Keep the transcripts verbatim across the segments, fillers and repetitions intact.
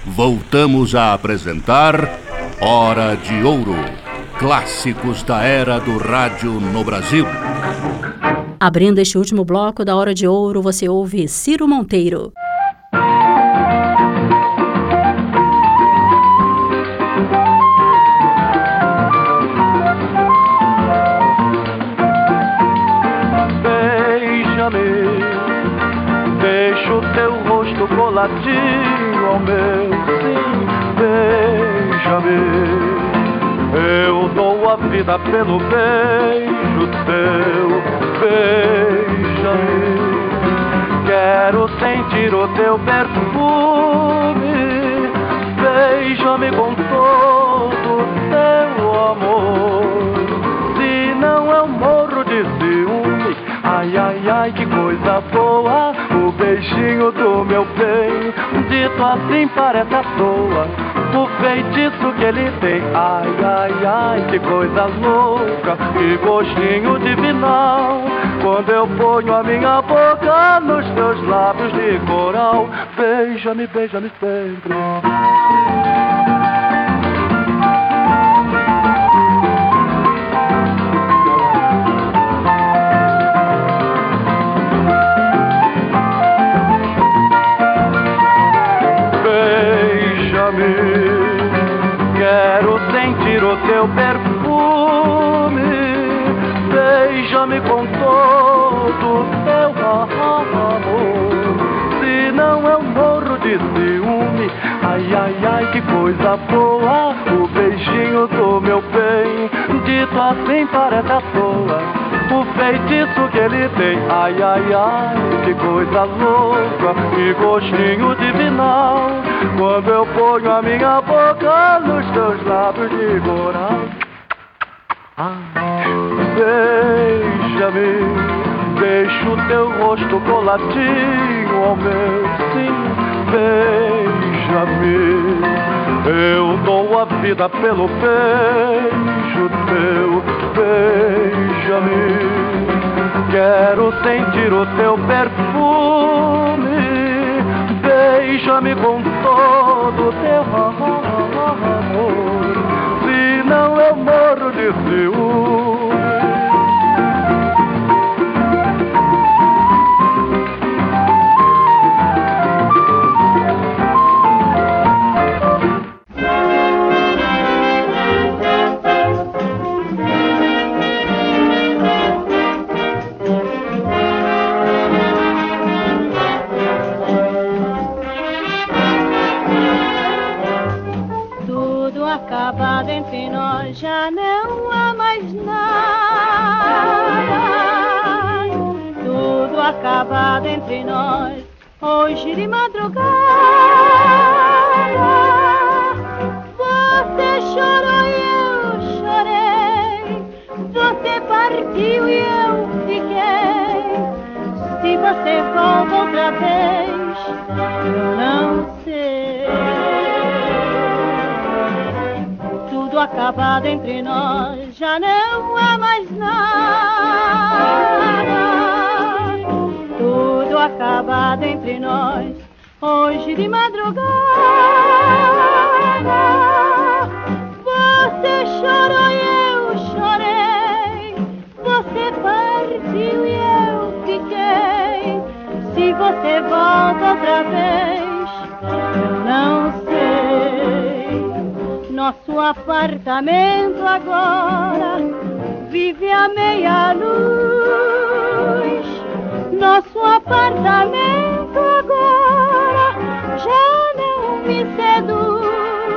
voltamos a apresentar Hora de Ouro, clássicos da era do rádio no Brasil. Abrindo este último bloco da Hora de Ouro, você ouve Ciro Monteiro. Beija-me, deixa o teu rosto coladinho ao meu, sim, beija-me. Eu dou a vida pelo beijo teu, beija-me. Quero sentir o teu perfume, beija-me com todo o teu amor. Se não eu morro de ciúme, ai, ai, ai, que coisa boa, o beijinho do meu bem, dito assim parece à toa. O feitiço que ele tem, ai, ai, ai, que coisa louca, que gostinho divinal, quando eu ponho a minha boca nos teus lábios de coral. Beija-me, beija-me sempre. Quero sentir o teu perfume, beija-me com todo o teu amor. Se não eu morro de ciúme, ai, ai, ai, que coisa boa, o beijinho do meu bem, dito assim parece à toa. O feitiço que ele tem, ai, ai, ai, que coisa louca, que gostinho divinal, quando eu ponho a minha boca nos teus lábios de coral. Ah, beija-me, deixa o teu rosto coladinho ao meu, sim, beija-me. Eu dou a vida pelo beijo teu, beija-me. Quero sentir o teu perfume, beija-me com todo o teu amor. Se não eu morro de ciúme. Acabado entre nós, já não há mais nada. Tudo acabado entre nós, hoje de madrugada. Você chorou e eu chorei, você partiu e eu fiquei. Se você volta outra vez, eu não sei. Tudo acabado entre nós, já não há mais nada. Tudo acabado entre nós, hoje de madrugada. Você chorou e eu chorei, você partiu e eu fiquei. Se você volta outra vez, eu não sei. Nosso apartamento agora vive a meia luz. Nosso apartamento agora já não me seduz.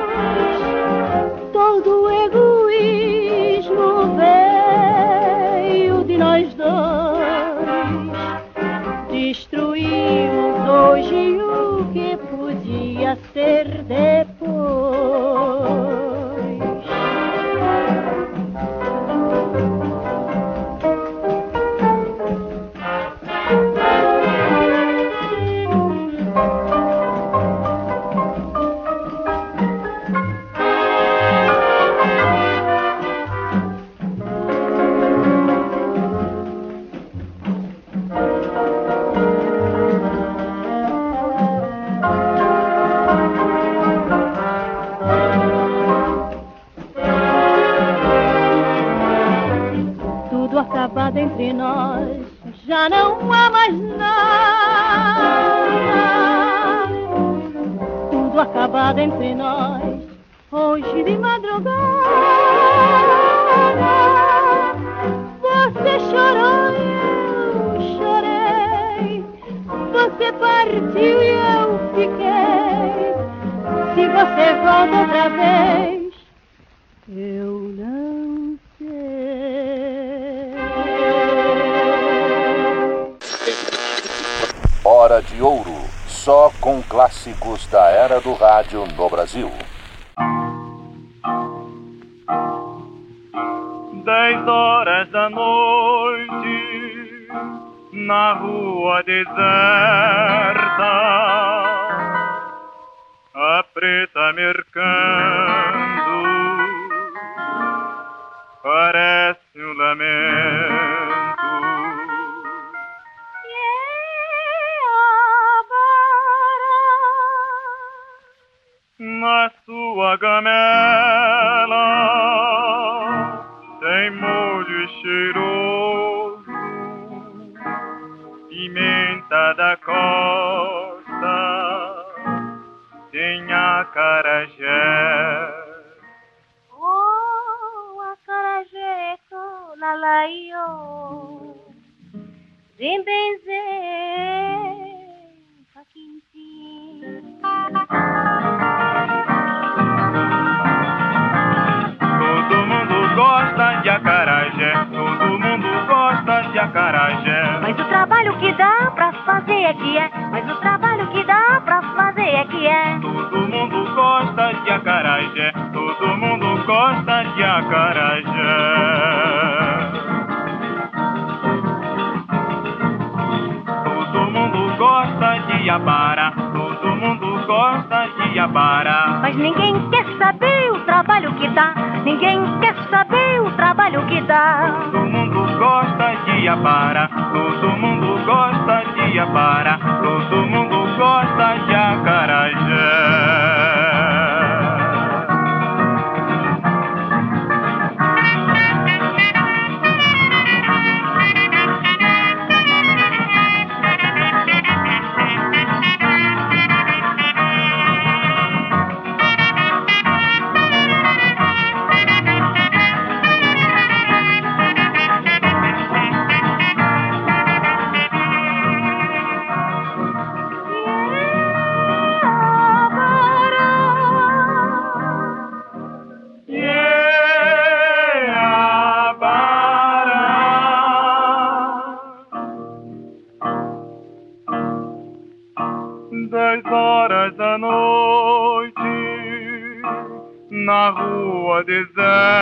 Todo o egoísmo veio de nós dois. Destruímos hoje o que podia ser depois. entre nós já não há mais nada. Tudo acabado entre nós hoje de madrugada. Você chorou e eu chorei. Você partiu e eu fiquei. Se você volta outra vez, eu não sei. Hora de Ouro, só com clássicos da era do rádio no Brasil. Dez horas da noite, na rua deserta, a preta mercando, parece um lamento. Na sua gamela tem molho cheiroso, pimenta da costa, tem acarajé. Oh, acarajé, lalaio, vem benzer, paquintim. Todo mundo gosta de acarajé, todo mundo gosta de acarajé. Mas o trabalho que dá pra fazer é que é, mas o trabalho que dá pra fazer é que é. Todo mundo gosta de acarajé, todo mundo gosta de acarajé. Todo mundo gosta de iabara, todo mundo gosta de iabara. Mas ninguém quer saber o trabalho que dá, ninguém quer saber o trabalho que dá. Todo mundo gosta de iabara, todo mundo gosta de iabara, todo mundo gosta de acarajé. Dez horas da noite, na rua deserta,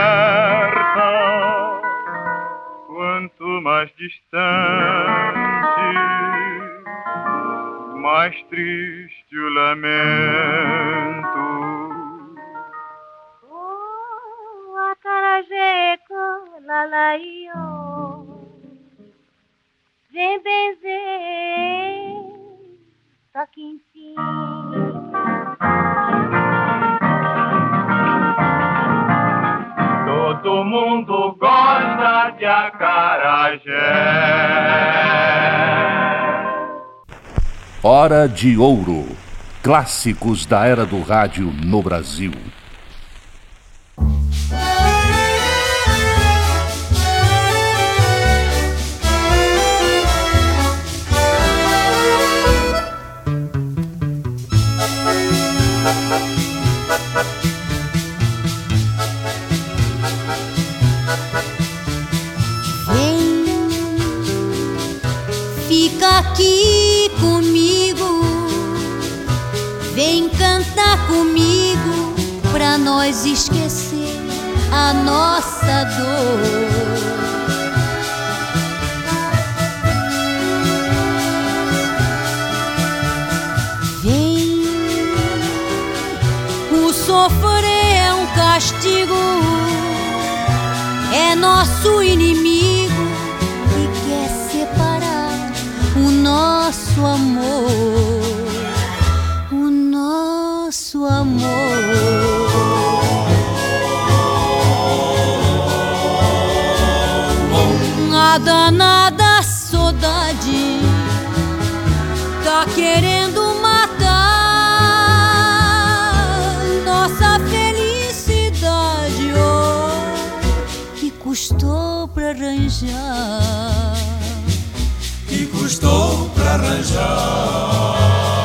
quanto mais distante, mais triste o lamento. Oh, acarajé, lalaio, vem benzer, paquintim. Todo mundo gosta de acarajé. Hora de Ouro, clássicos da era do rádio no Brasil. Fica aqui comigo, vem cantar comigo, pra nós esquecer a nossa dor. Vem, o sofrer é um castigo, é nosso inimigo que quer separar o nosso amor, o nosso amor. A danada saudade tá querendo matar nossa felicidade, oh, que custou pra arranjar, que custou pra arranjar.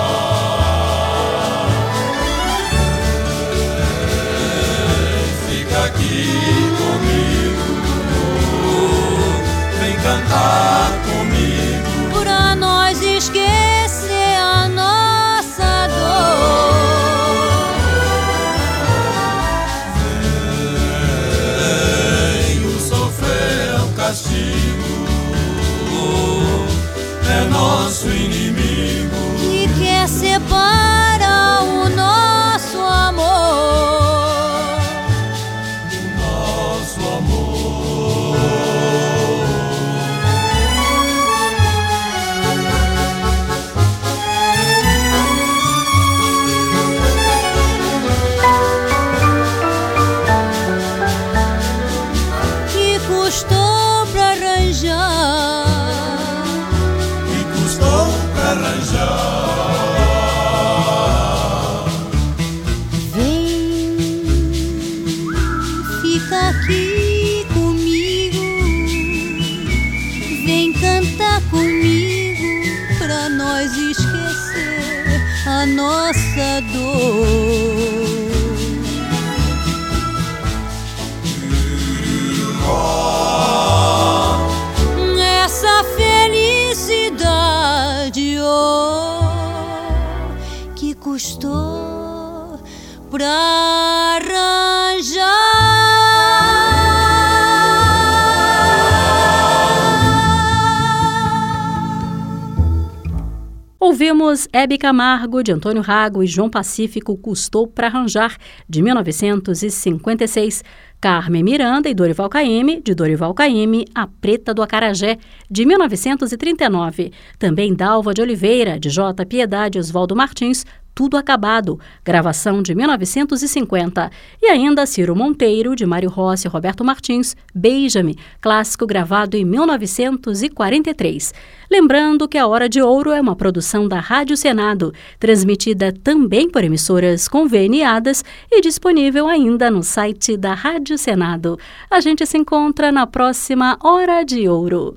Fica aqui comigo, vem cantar comigo, pra nós esquecer a nossa dor. Venho sofrer o castigo, é nosso inimigo e quer separar o nosso amor. A nossa dor. Essa felicidade, oh, que custou pra arranjar. Ouvimos Hebe Camargo, de Antônio Rago, e João Pacífico, Custou pra Arranjar, de mil novecentos e cinquenta e seis. Carmen Miranda e Dorival Caymmi, de Dorival Caymmi, A Preta do Acarajé, de mil novecentos e trinta e nove. Também Dalva de Oliveira, de J. Piedade e Oswaldo Martins, Tudo Acabado, gravação de mil novecentos e cinquenta. E ainda Ciro Monteiro, de Mário Rossi e Roberto Martins, Beija-me, clássico gravado em mil novecentos e quarenta e três. Lembrando que A Hora de Ouro é uma produção da Rádio Senado, transmitida também por emissoras conveniadas e disponível ainda no site da Rádio Senado. A gente se encontra na próxima Hora de Ouro.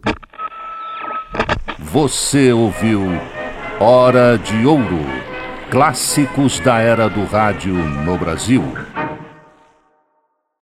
Você ouviu Hora de Ouro. Clássicos da era do rádio no Brasil.